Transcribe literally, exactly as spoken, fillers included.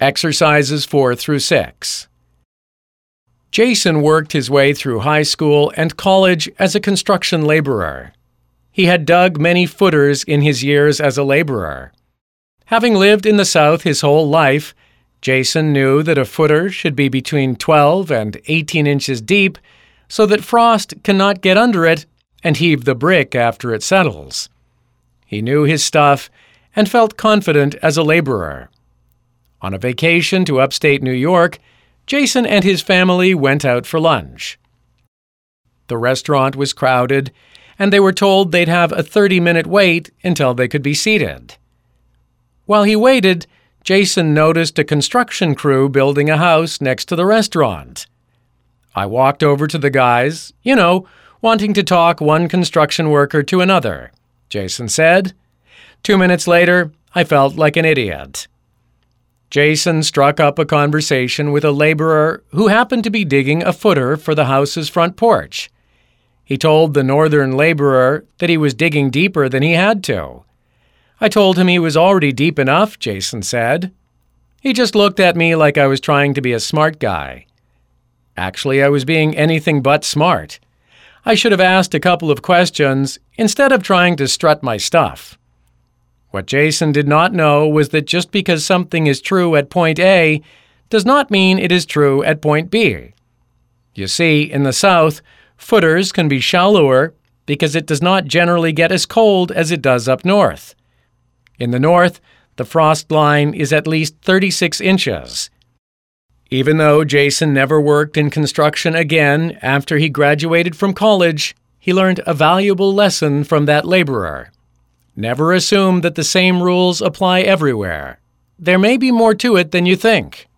Exercises four through six. Jason worked his way through high school and college as a construction laborer. He had dug many footers in his years as a laborer. Having lived in the South his whole life, Jason knew that a footer should be between twelve and eighteen inches deep so that frost cannot get under it and heave the brick after it settles. He knew his stuff and felt confident as a laborer. On a vacation to upstate New York, Jason and his family went out for lunch. The restaurant was crowded, and they were told they'd have a thirty-minute wait until they could be seated. While he waited, Jason noticed a construction crew building a house next to the restaurant. I walked over to the guys, you know, wanting to talk one construction worker to another, Jason said. Two minutes later, I felt like an idiot. Jason struck up a conversation with a laborer who happened to be digging a footer for the house's front porch. He told the northern laborer that he was digging deeper than he had to. I told him he was already deep enough, Jason said. He just looked at me like I was trying to be a smart guy. Actually, I was being anything but smart. I should have asked a couple of questions instead of trying to strut my stuff. What Jason did not know was that just because something is true at point A does not mean it is true at point B. You see, in the South, footers can be shallower because it does not generally get as cold as it does up north. In the North, the frost line is at least thirty-six inches. Even though Jason never worked in construction again after he graduated from college, he learned a valuable lesson from that laborer. Never assume that the same rules apply everywhere. There may be more to it than you think.